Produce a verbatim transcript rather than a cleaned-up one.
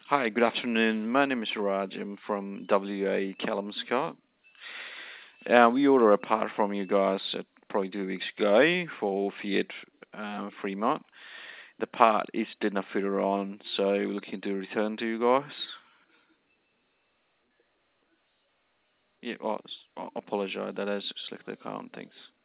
Hi, good afternoon. My name is Raj. I'm from W A Kellamscott. Uh, we ordered a part from you guys uh, probably two weeks ago for Fiat uh, Fremont. The part is did not fit on, so we're looking to return to you guys. Yeah, well, I apologize. That is select the account. Thanks.